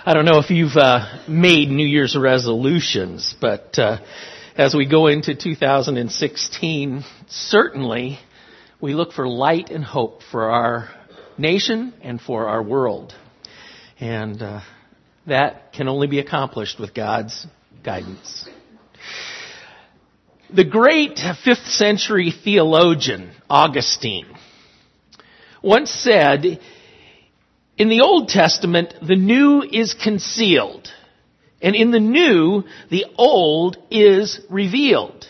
I don't know if you've made New Year's resolutions, but as we go into 2016, certainly we look for light and hope for our nation and for our world. And that can only be accomplished with God's guidance. The great 5th century theologian, Augustine, once said, in the Old Testament, the new is concealed, and in the new, the old is revealed.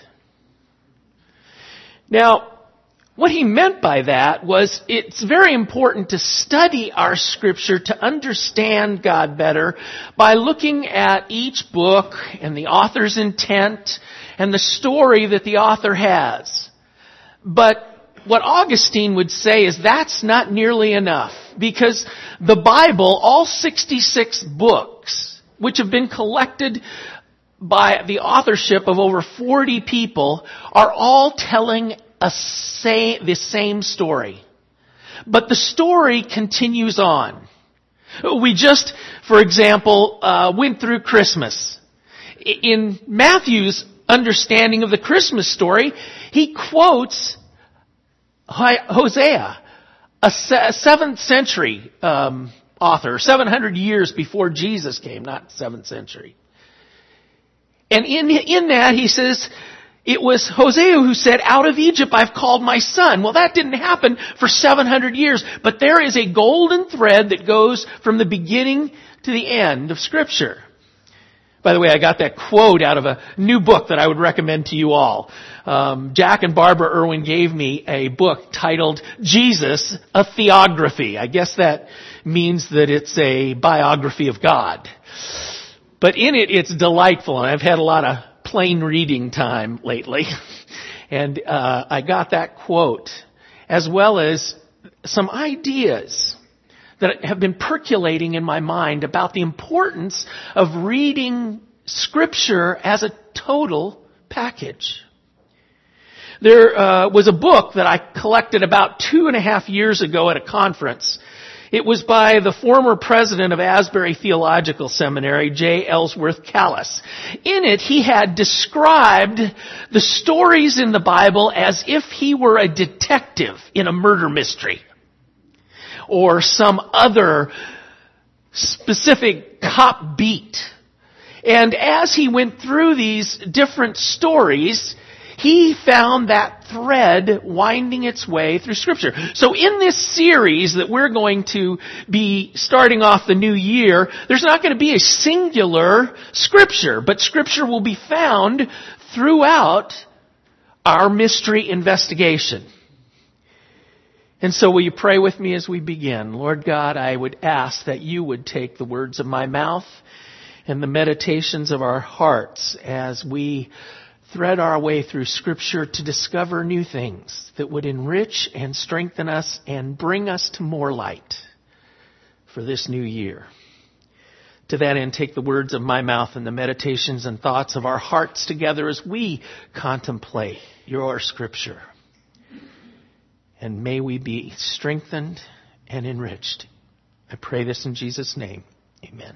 Now, what he meant by that was it's very important to study our Scripture to understand God better by looking at each book and the author's intent and the story that the author has. But what Augustine would say is that's not nearly enough, because the Bible, all 66 books, which have been collected by the authorship of over 40 people, are all telling the same story. But the story continues on. We just, for example, went through Christmas. In Matthew's understanding of the Christmas story, he quotes Hosea, a 7th century author, 700 years before Jesus came, not 7th century. And in that he says, it was Hosea who said, out of Egypt I've called my son. Well, that didn't happen for 700 years, but there is a golden thread that goes from the beginning to the end of Scripture. By the way, I got that quote out of a new book that I would recommend to you all. Jack and Barbara Irwin gave me a book titled Jesus, a Theography. I guess that means that it's a biography of God. But in it, it's delightful, and I've had a lot of plain reading time lately. And I got that quote, as well as some ideas that have been percolating in my mind about the importance of reading Scripture as a total package. There was a book that I collected about 2.5 years ago at a conference. It was by the former president of Asbury Theological Seminary, J. Ellsworth Callis. In it, he had described the stories in the Bible as if he were a detective in a murder mystery, or some other specific cop beat. And as he went through these different stories, he found that thread winding its way through Scripture. So in this series that we're going to be starting off the new year, there's not going to be a singular Scripture, but Scripture will be found throughout our mystery investigation. And so will you pray with me as we begin? Lord God, I would ask that you would take the words of my mouth and the meditations of our hearts as we thread our way through Scripture to discover new things that would enrich and strengthen us and bring us to more light for this new year. To that end, take the words of my mouth and the meditations and thoughts of our hearts together as we contemplate your Scripture. And may we be strengthened and enriched. I pray this in Jesus' name. Amen.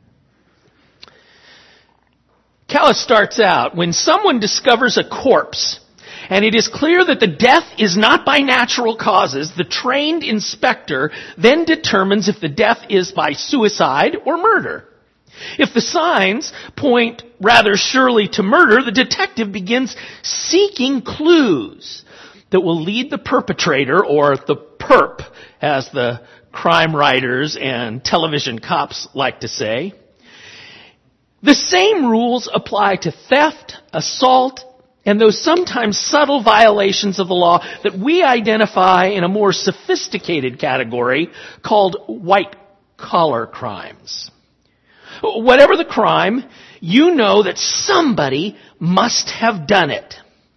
Callis starts out, when someone discovers a corpse, and it is clear that the death is not by natural causes, the trained inspector then determines if the death is by suicide or murder. If the signs point rather surely to murder, the detective begins seeking clues that will lead the perpetrator, or the perp, as the crime writers and television cops like to say. The same rules apply to theft, assault, and those sometimes subtle violations of the law that we identify in a more sophisticated category called white-collar crimes. Whatever the crime, you know that somebody must have done it.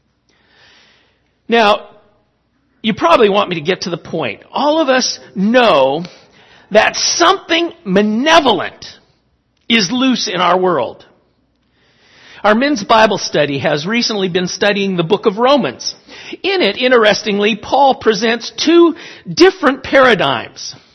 Now, you probably want me to get to the point. All of us know that something malevolent is loose in our world. Our men's Bible study has recently been studying the book of Romans. In it, interestingly, Paul presents two different paradigms.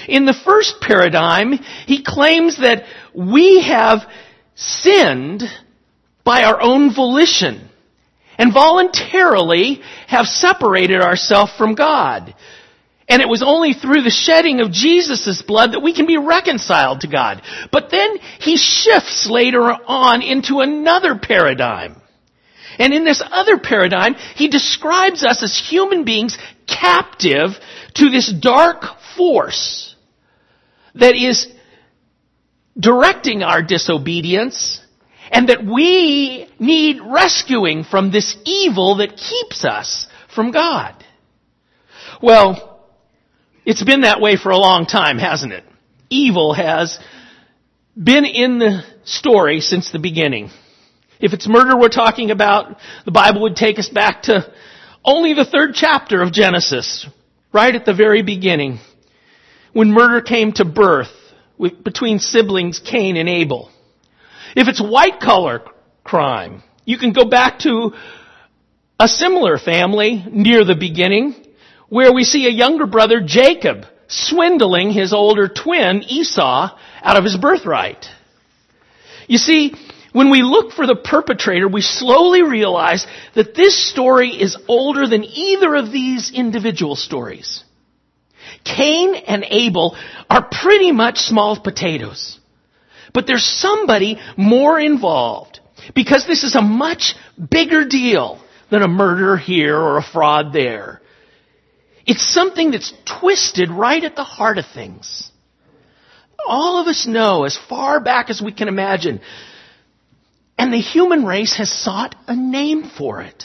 In the first paradigm, he claims that we have sinned by our own volition and voluntarily have separated ourselves from God. And it was only through the shedding of Jesus' blood that we can be reconciled to God. But then he shifts later on into another paradigm. And in this other paradigm, he describes us as human beings captive to this dark force that is directing our disobedience, and that we need rescuing from this evil that keeps us from God. Well, it's been that way for a long time, hasn't it? Evil has been in the story since the beginning. If it's murder we're talking about, the Bible would take us back to only the 3rd chapter of Genesis, right at the very beginning, when murder came to birth between siblings Cain and Abel. If it's white-collar crime, you can go back to a similar family near the beginning, where we see a younger brother, Jacob, swindling his older twin, Esau, out of his birthright. You see, when we look for the perpetrator, we slowly realize that this story is older than either of these individual stories. Cain and Abel are pretty much small potatoes. But there's somebody more involved, because this is a much bigger deal than a murder here or a fraud there. It's something that's twisted right at the heart of things. All of us know, as far back as we can imagine, and the human race has sought a name for it.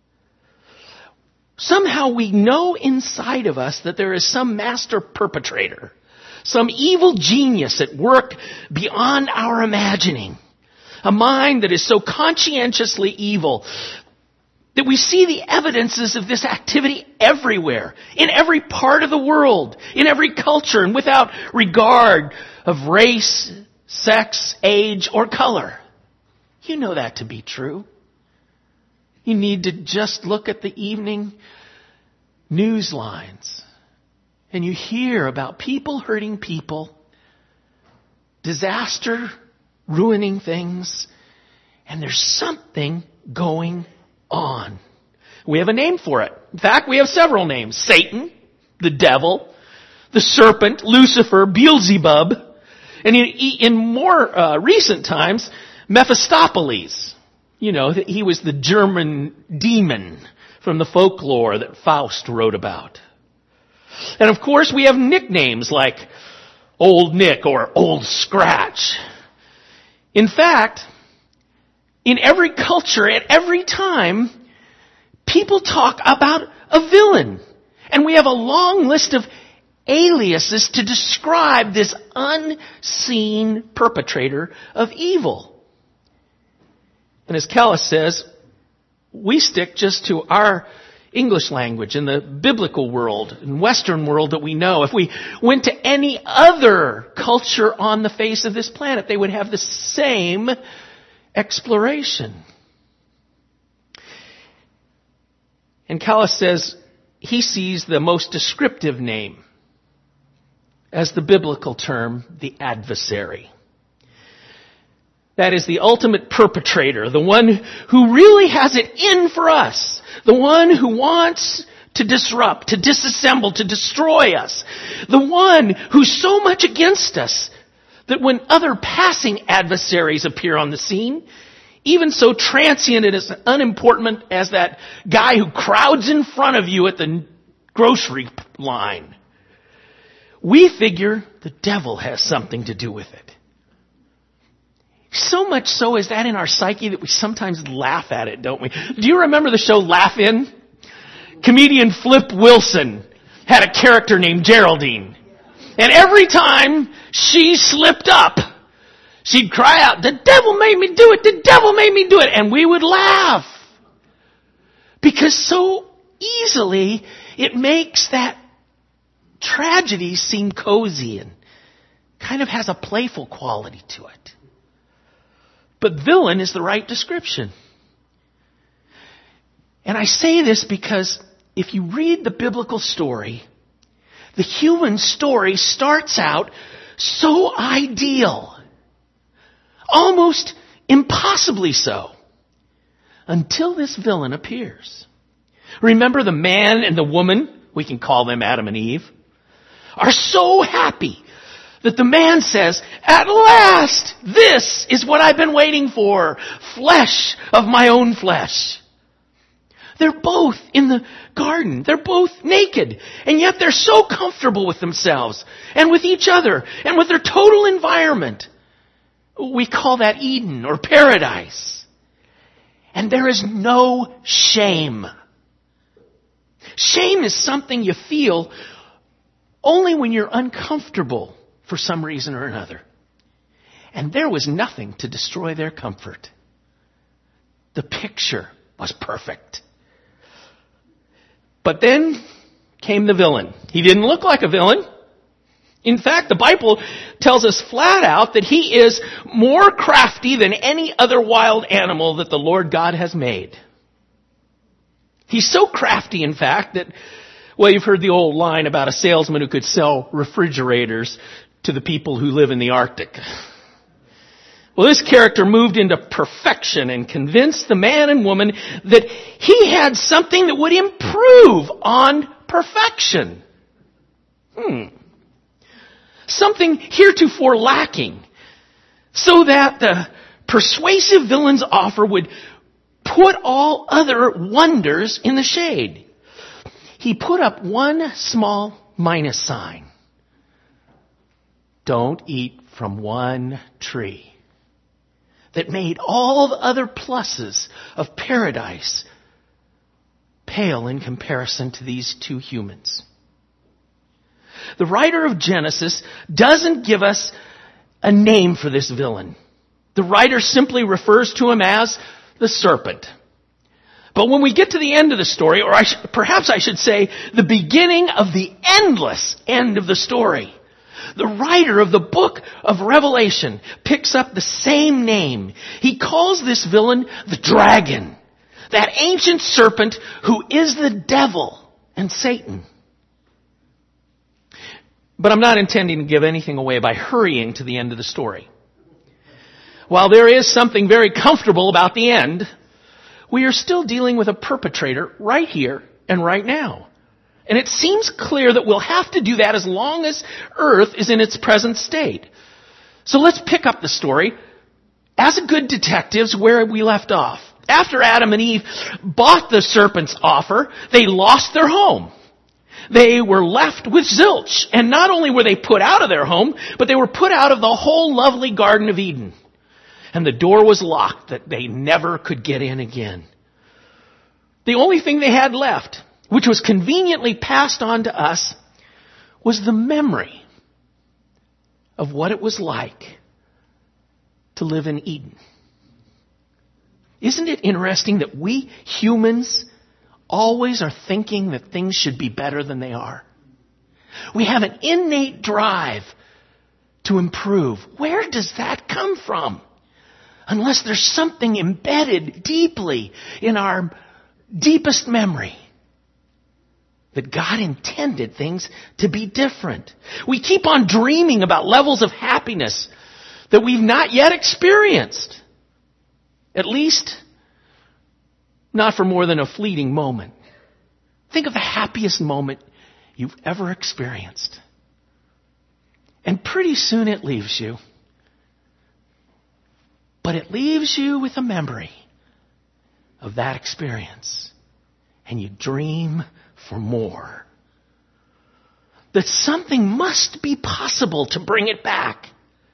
Somehow we know inside of us that there is some master perpetrator, some evil genius at work beyond our imagining. A mind that is so conscientiously evil that we see the evidences of this activity everywhere, in every part of the world, in every culture, and without regard of race, sex, age, or color. You know that to be true. You need to just look at the evening news lines, and you hear about people hurting people, disaster ruining things, and there's something going on. We have a name for it. In fact, we have several names. Satan, the devil, the serpent, Lucifer, Beelzebub, and in more recent times, Mephistopheles. You know, he was the German demon from the folklore that Faust wrote about. And of course, we have nicknames like Old Nick or Old Scratch. In fact, in every culture, at every time, people talk about a villain. And we have a long list of aliases to describe this unseen perpetrator of evil. And as Callis says, we stick just to our English language in the biblical world, in Western world that we know. If we went to any other culture on the face of this planet, they would have the same exploration. And Callis says he sees the most descriptive name as the biblical term, the adversary. That is the ultimate perpetrator, the one who really has it in for us, the one who wants to disrupt, to disassemble, to destroy us, the one who's so much against us that when other passing adversaries appear on the scene, even so transient and as unimportant as that guy who crowds in front of you at the grocery line, we figure the devil has something to do with it. So much so is that in our psyche that we sometimes laugh at it, don't we? Do you remember the show Laugh-In? Comedian Flip Wilson had a character named Geraldine. And every time she slipped up, she'd cry out, "The devil made me do it! The devil made me do it!" And we would laugh. Because so easily it makes that tragedy seem cozy and kind of has a playful quality to it. But villain is the right description. And I say this because if you read the biblical story, The human story starts out so ideal, almost impossibly so, until this villain appears. Remember the man and the woman, we can call them Adam and Eve, are so happy that the man says, "At last, this is what I've been waiting for, flesh of my own flesh." They're both in the garden. They're both naked. And yet they're so comfortable with themselves and with each other and with their total environment. We call that Eden or paradise. And there is no shame. Shame is something you feel only when you're uncomfortable for some reason or another. And there was nothing to destroy their comfort. The picture was perfect. But then came the villain. He didn't look like a villain. In fact, the Bible tells us flat out that he is more crafty than any other wild animal that the Lord God has made. He's so crafty, in fact, that, well, you've heard the old line about a salesman who could sell refrigerators to the people who live in the Arctic. Well, this character moved into perfection and convinced the man and woman that he had something that would improve on perfection. Something heretofore lacking, so that the persuasive villain's offer would put all other wonders in the shade. He put up one small minus sign. Don't eat from one tree. That made all the other pluses of paradise pale in comparison to these two humans. The writer of Genesis doesn't give us a name for this villain. The writer simply refers to him as the serpent. But when we get to the end of the story, or perhaps I should say the beginning of the endless end of the story, the writer of the book of Revelation picks up the same name. He calls this villain the dragon, that ancient serpent who is the devil and Satan. But I'm not intending to give anything away by hurrying to the end of the story. While there is something very comfortable about the end, we are still dealing with a perpetrator right here and right now. And it seems clear that we'll have to do that as long as Earth is in its present state. So let's pick up the story as good detectives where we left off. After Adam and Eve bought the serpent's offer, they lost their home. They were left with zilch. And not only were they put out of their home, but they were put out of the whole lovely Garden of Eden. And the door was locked that they never could get in again. The only thing they had left, which was conveniently passed on to us, was the memory of what it was like to live in Eden. Isn't it interesting that we humans always are thinking that things should be better than they are? We have an innate drive to improve. Where does that come from? Unless there's something embedded deeply in our deepest memory that God intended things to be different. We keep on dreaming about levels of happiness that we've not yet experienced. At least, not for more than a fleeting moment. Think of the happiest moment you've ever experienced. And pretty soon it leaves you. But it leaves you with a memory of that experience. And you dream for more. That something must be possible to bring it back.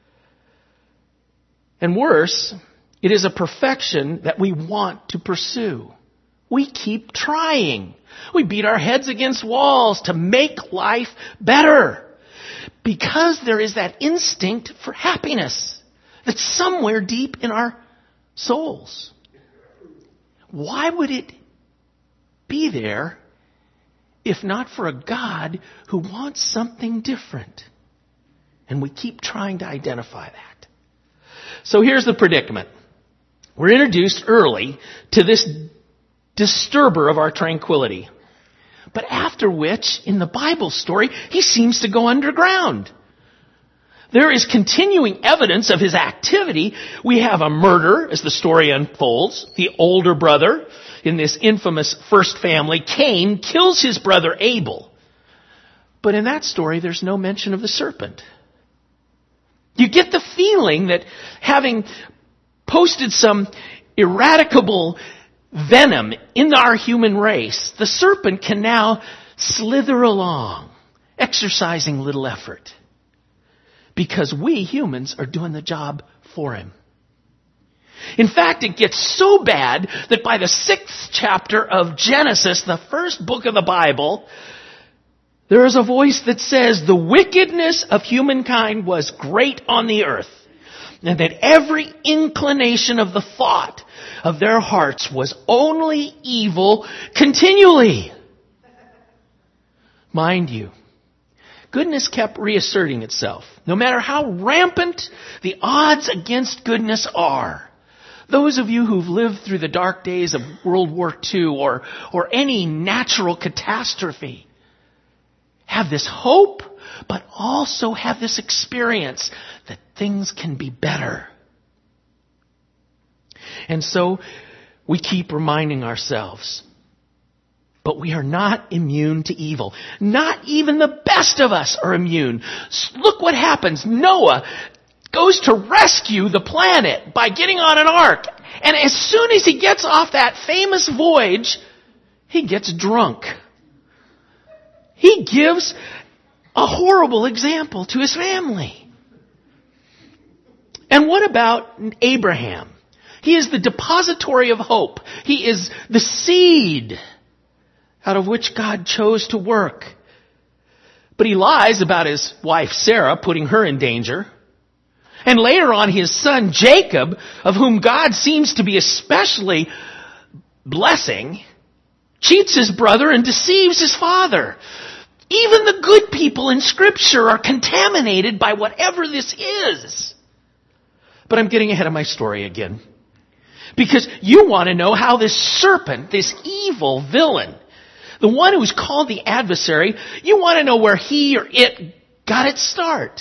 And worse, it is a perfection that we want to pursue. We keep trying. We beat our heads against walls to make life better. Because there is that instinct for happiness that's somewhere deep in our souls. Why would it be there if not for a God who wants something different? And we keep trying to identify that. So here's the predicament. We're introduced early to this disturber of our tranquility. But after which, in the Bible story, he seems to go underground. There is continuing evidence of his activity. We have a murder as the story unfolds. The older brother in this infamous first family, Cain, kills his brother Abel. But in that story, there's no mention of the serpent. You get the feeling that having posted some eradicable venom in our human race, the serpent can now slither along, exercising little effort. Because we humans are doing the job for him. In fact, it gets so bad that by the 6th chapter of Genesis, the first book of the Bible, there is a voice that says, the wickedness of humankind was great on the earth, and that every inclination of the thought of their hearts was only evil continually. Mind you, goodness kept reasserting itself. No matter how rampant the odds against goodness are. Those of you who've lived through the dark days of World War II or any natural catastrophe have this hope, but also have this experience that things can be better. And so we keep reminding ourselves, but we are not immune to evil. Not even the best of us are immune. Look what happens. Noah goes to rescue the planet by getting on an ark. And as soon as he gets off that famous voyage, he gets drunk. He gives a horrible example to his family. And what about Abraham? He is the depository of hope. He is the seed out of which God chose to work. But he lies about his wife Sarah, putting her in danger. And later on, his son Jacob, of whom God seems to be especially blessing, cheats his brother and deceives his father. Even the good people in Scripture are contaminated by whatever this is. But I'm getting ahead of my story again. Because you want to know how this serpent, this evil villain, the one who's called the adversary, you want to know where he or it got its start.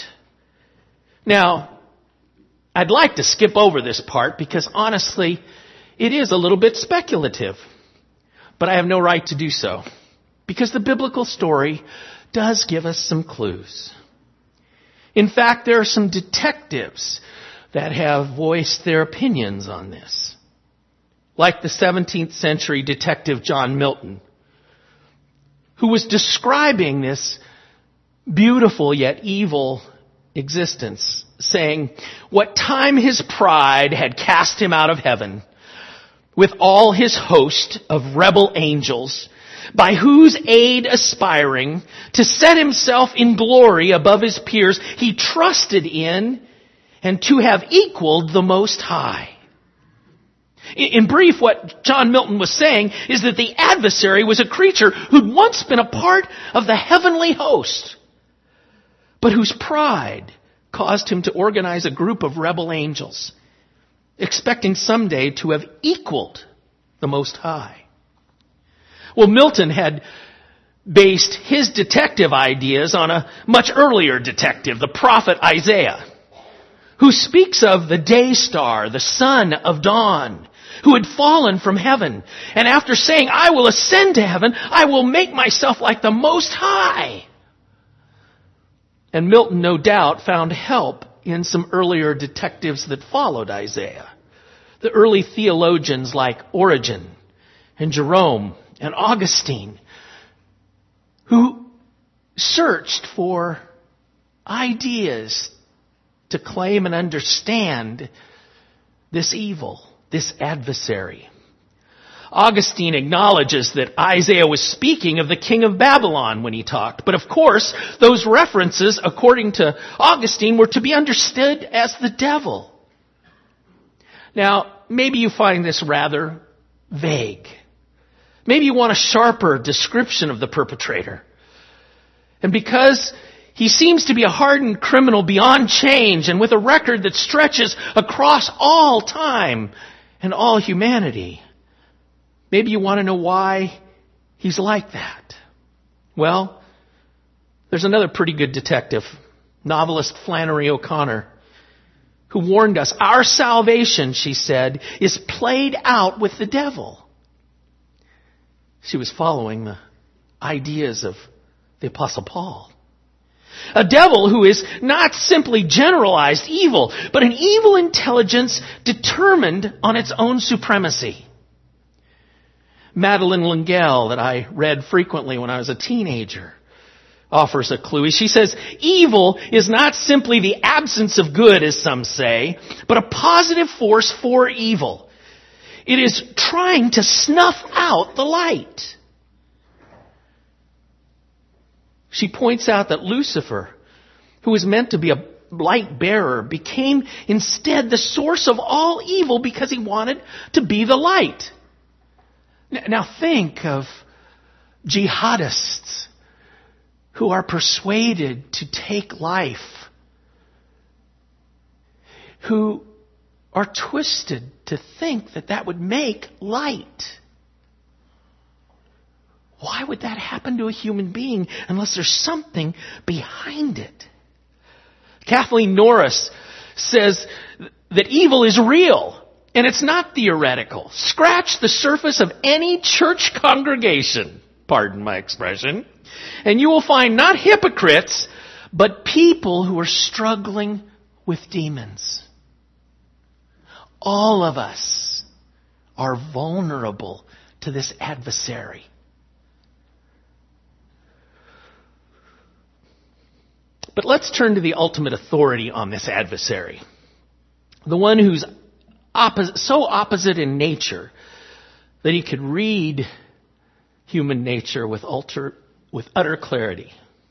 Now, I'd like to skip over this part because honestly, it is a little bit speculative. But I have no right to do so. Because the biblical story does give us some clues. In fact, there are some detectives that have voiced their opinions on this. Like the 17th century detective John Milton, who was describing this beautiful yet evil existence, saying, what time his pride had cast him out of heaven, with all his host of rebel angels, by whose aid aspiring to set himself in glory above his peers, he trusted in and to have equaled the Most High. In brief, what John Milton was saying is that the adversary was a creature who'd once been a part of the heavenly host, but whose pride caused him to organize a group of rebel angels, expecting someday to have equaled the Most High. Well, Milton had based his detective ideas on a much earlier detective, the prophet Isaiah, who speaks of the day star, the son of dawn, who had fallen from heaven. And after saying, I will ascend to heaven, I will make myself like the Most High. And Milton, no doubt, found help in some earlier detectives that followed Isaiah. The early theologians like Origen and Jerome and Augustine, who searched for ideas to claim and understand this evil, this adversary. Augustine acknowledges that Isaiah was speaking of the king of Babylon when he talked. But of course, those references, according to Augustine, were to be understood as the devil. Now, maybe you find this rather vague. Maybe you want a sharper description of the perpetrator. And because he seems to be a hardened criminal beyond change and with a record that stretches across all time and all humanity, maybe you want to know why he's like that. Well, there's another pretty good detective, novelist Flannery O'Connor, who warned us, our salvation, she said, is played out with the devil. She was following the ideas of the Apostle Paul. A devil who is not simply generalized evil, but an evil intelligence determined on its own supremacy. Madeleine L'Engle, that I read frequently when I was a teenager, offers a clue. She says, evil is not simply the absence of good, as some say, but a positive force for evil. It is trying to snuff out the light. She points out that Lucifer, who was meant to be a light bearer, became instead the source of all evil because he wanted to be the light. Now think of jihadists who are persuaded to take life, who are twisted to think that that would make light. Why would that happen to a human being unless there's something behind it? Kathleen Norris says that evil is real, and it's not theoretical. Scratch the surface of any church congregation, pardon my expression, and you will find not hypocrites, but people who are struggling with demons. All of us are vulnerable to this adversary. But let's turn to the ultimate authority on this adversary. The one who's so opposite in nature that he could read human nature with utter clarity.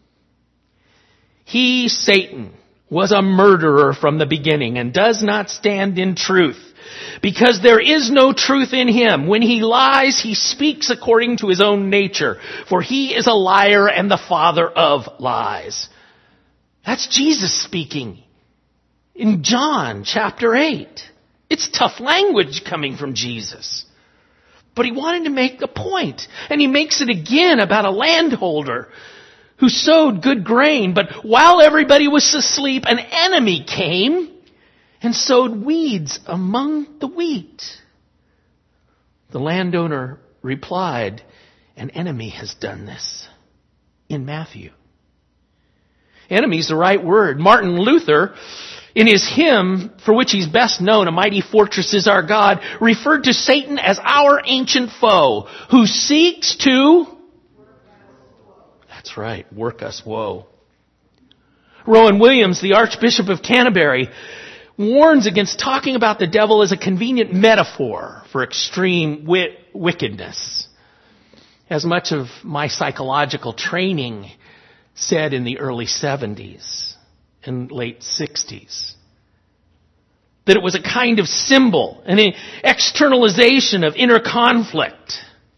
He, Satan, was a murderer from the beginning and does not stand in truth, because there is no truth in him. When he lies, he speaks according to his own nature, for he is a liar and the father of lies. That's Jesus speaking in John chapter 8. It's tough language coming from Jesus. But he wanted to make a point, and he makes it again about a landholder who sowed good grain, but while everybody was asleep, an enemy came and sowed weeds among the wheat. The landowner replied, an enemy has done this, in Matthew. Enemy is the right word. Martin Luther, in his hymn, for which he's best known, A Mighty Fortress is Our God, referred to Satan as our ancient foe, who seeks to, that's right, work us woe. Rowan Williams, the Archbishop of Canterbury, warns against talking about the devil as a convenient metaphor for extreme wickedness. As much of my psychological training said in the early 70s and late 60s. That it was a kind of symbol, an externalization of inner conflict.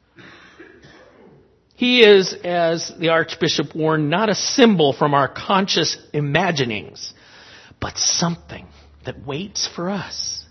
He is, as the Archbishop warned, not a symbol from our conscious imaginings, but something that waits for us.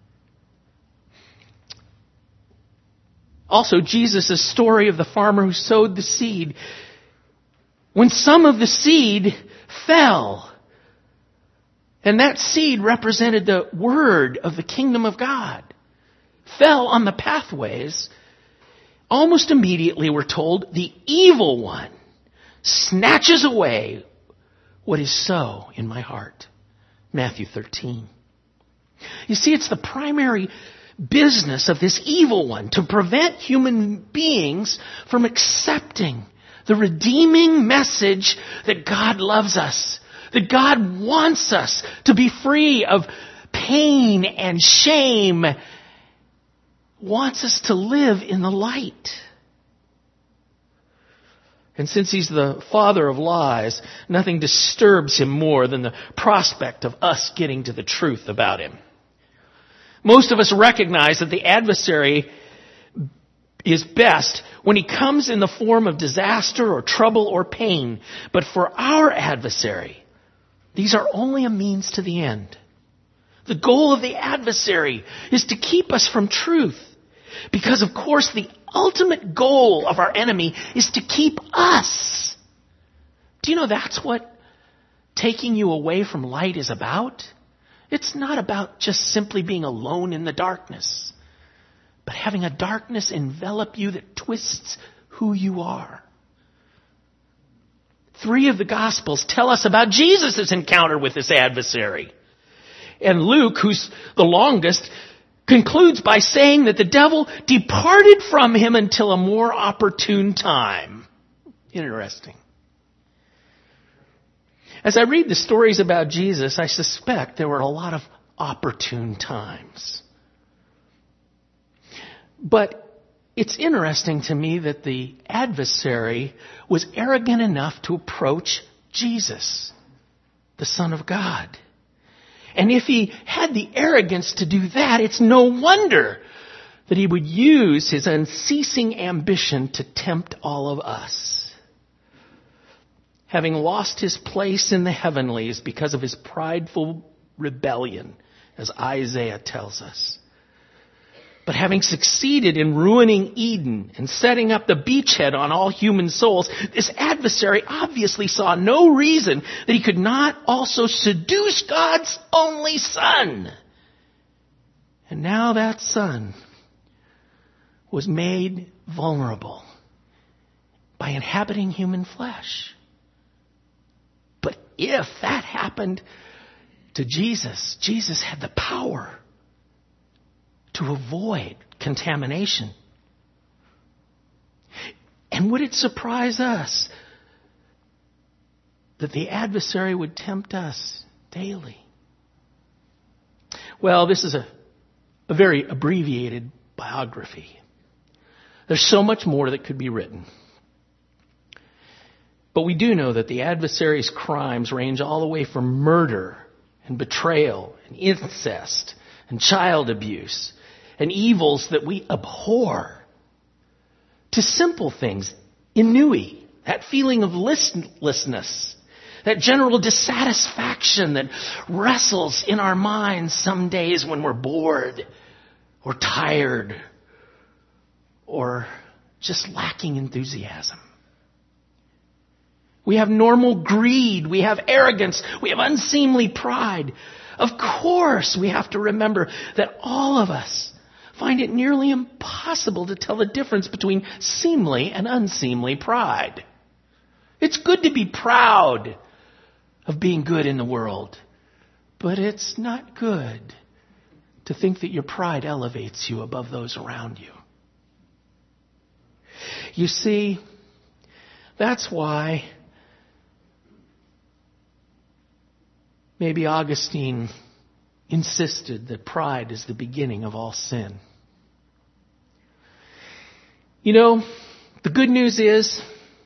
Also, Jesus' story of the farmer who sowed the seed. When some of the seed fell, and that seed represented the word of the kingdom of God, fell on the pathways, almost immediately we're told the evil one snatches away what is so in my heart. Matthew 13. You see, it's the primary business of this evil one to prevent human beings from accepting the redeeming message that God loves us, that God wants us to be free of pain and shame, wants us to live in the light. And since he's the father of lies, nothing disturbs him more than the prospect of us getting to the truth about him. Most of us recognize that the adversary is best when he comes in the form of disaster or trouble or pain. But for our adversary, these are only a means to the end. The goal of the adversary is to keep us from truth. Because, of course, the ultimate goal of our enemy is to keep us. Do you know that's what taking you away from light is about? It's not about just simply being alone in the darkness, but having a darkness envelop you that twists who you are. 3 of the Gospels tell us about Jesus' encounter with this adversary. And Luke, who's the longest, concludes by saying that the devil departed from him until a more opportune time. Interesting. As I read the stories about Jesus, I suspect there were a lot of opportune times. But it's interesting to me that the adversary was arrogant enough to approach Jesus, the Son of God. And if he had the arrogance to do that, it's no wonder that he would use his unceasing ambition to tempt all of us. Having lost his place in the heavenlies because of his prideful rebellion, as Isaiah tells us. But having succeeded in ruining Eden and setting up the beachhead on all human souls, this adversary obviously saw no reason that he could not also seduce God's only Son. And now that Son was made vulnerable by inhabiting human flesh. But if that happened to Jesus, Jesus had the power to avoid contamination. And would it surprise us that the adversary would tempt us daily? Well, this is a very abbreviated biography. There's so much more that could be written. But we do know that the adversary's crimes range all the way from murder and betrayal and incest and child abuse and evils that we abhor, to simple things, ennui, that feeling of listlessness, that general dissatisfaction that wrestles in our minds some days when we're bored or tired or just lacking enthusiasm. We have normal greed, we have arrogance, we have unseemly pride. Of course, we have to remember that all of us find it nearly impossible to tell the difference between seemly and unseemly pride. It's good to be proud of being good in the world, but it's not good to think that your pride elevates you above those around you. You see, that's why maybe Augustine insisted that pride is the beginning of all sin. You know, the good news is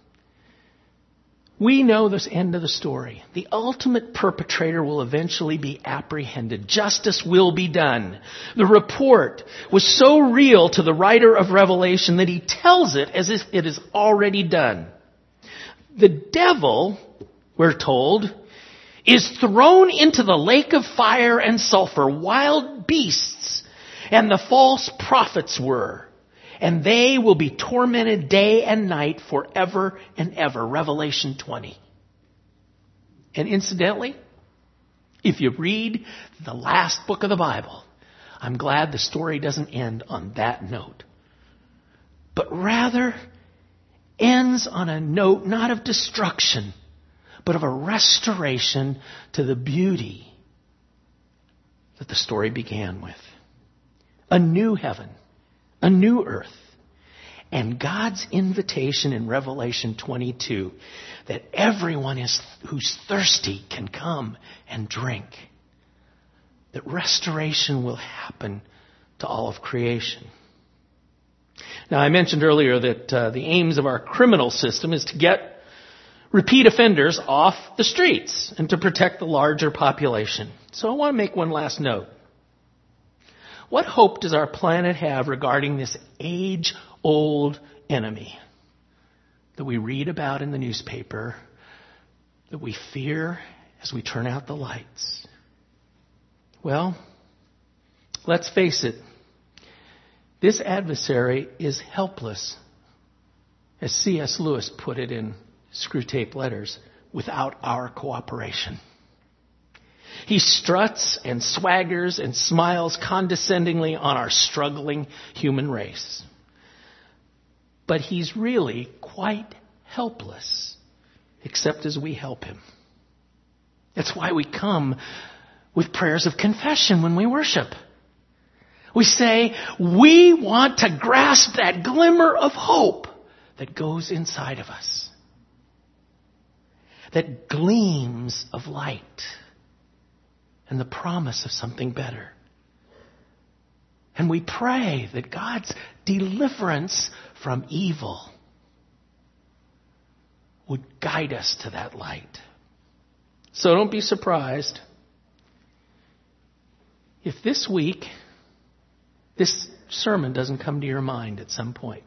we know this end of the story. The ultimate perpetrator will eventually be apprehended. Justice will be done. The report was so real to the writer of Revelation that he tells it as if it is already done. The devil, we're told, is thrown into the lake of fire and sulfur. Wild beasts and the false prophets were. And they will be tormented day and night forever and ever. Revelation 20. And incidentally, if you read the last book of the Bible, I'm glad the story doesn't end on that note, but rather ends on a note not of destruction, but of a restoration to the beauty that the story began with. A new heaven, a new earth, and God's invitation in Revelation 22 that everyone who's thirsty can come and drink. That restoration will happen to all of creation. Now, I mentioned earlier that the aims of our criminal system is to get repeat offenders off the streets and to protect the larger population. So I want to make one last note. What hope does our planet have regarding this age-old enemy that we read about in the newspaper, that we fear as we turn out the lights? Well, let's face it. This adversary is helpless, as C.S. Lewis put it in Screwtape Letters, without our cooperation. He struts and swaggers and smiles condescendingly on our struggling human race. But he's really quite helpless, except as we help him. That's why we come with prayers of confession when we worship. We say, we want to grasp that glimmer of hope that goes inside of us, that gleams of light and the promise of something better. And we pray that God's deliverance from evil would guide us to that light. So don't be surprised if this week this sermon doesn't come to your mind at some point.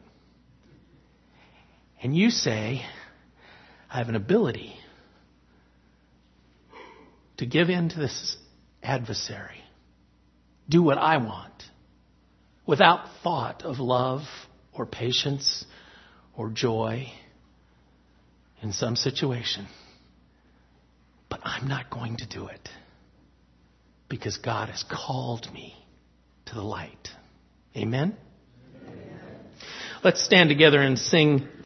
And you say, I have an ability to give in to this adversary, do what I want, without thought of love or patience or joy in some situation. But I'm not going to do it because God has called me to the light. Amen? Amen. Let's stand together and sing